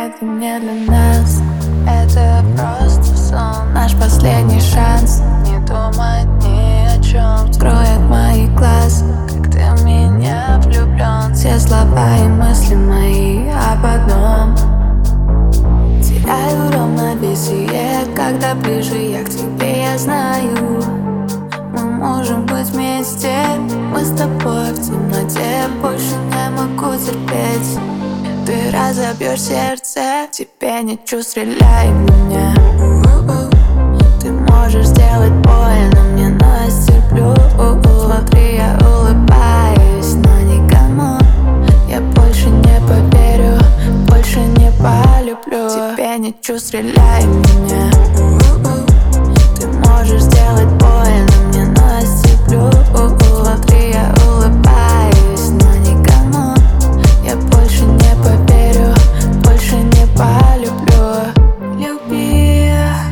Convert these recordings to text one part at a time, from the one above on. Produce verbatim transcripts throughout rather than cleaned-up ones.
это не для нас. Это просто сон, наш последний шанс. Не думать ни о чем скроет мои глаза, как ты в меня влюблен. Все слова и мысли мои, а потом теряю равновесие, когда ближе я к тебе. Я знаю, мы можем быть вместе. Мы с тобой в темноте, больше не могу терпеть. Ты разобьешь сердце, тебе ничего, стреляй в меня. Ты можешь сделать больно мне, но я стерплю. Смотри, я улыбаюсь, но никому я больше не поверю, больше не полюблю. Тебе ничего, стреляй в меня. Ты можешь сделать больно мне, но я стерплю. Смотри, я улыбаюсь, но никому я больше не поверю, больше не полюблю. Люби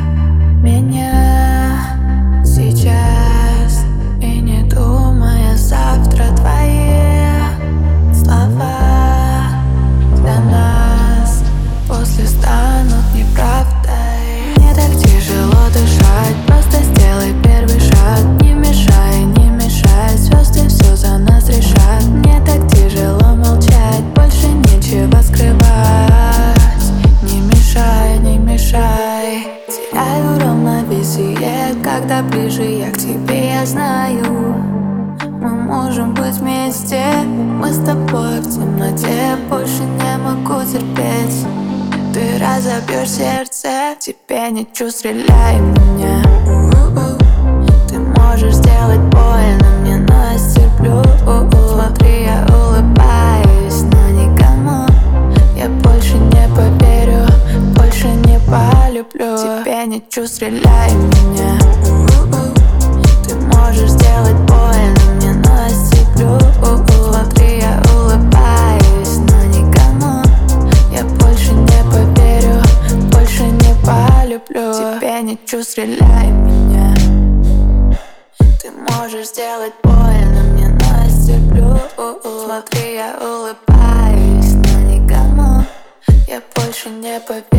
меня сейчас и не думай о завтра. Твои слова для нас после станут неправдой. Мне так тяжело дышать, просто сделай первый шаг. Не мешай, не мешай, звезды все за нас решат. Мне так тяжело молчать, больше нечего скрывать. Не мешай, не мешай. Теряю равновесие, когда ближе я к тебе. Я знаю, мы можем быть вместе. Мы с тобой в темноте, больше не могу терпеть. Ты разобьешь сердце, тебе ничего, стреляй в меня. Ты можешь сделать больно мне, но я стерплю. Смотри, я улыбаюсь, но никому я больше не поверю, больше не полюблю. Тебе ничего, стреляй в меня. Ты можешь сделать больно мне, но я стерплю. Смотри, я улыбаюсь, но никому я больше не поверю, больше не полюблю. Тебе ничего, стреляй в меня. Ты можешь сделать больно мне, но я стерплю. Смотри, я улыбаюсь, но никому я больше не поверю.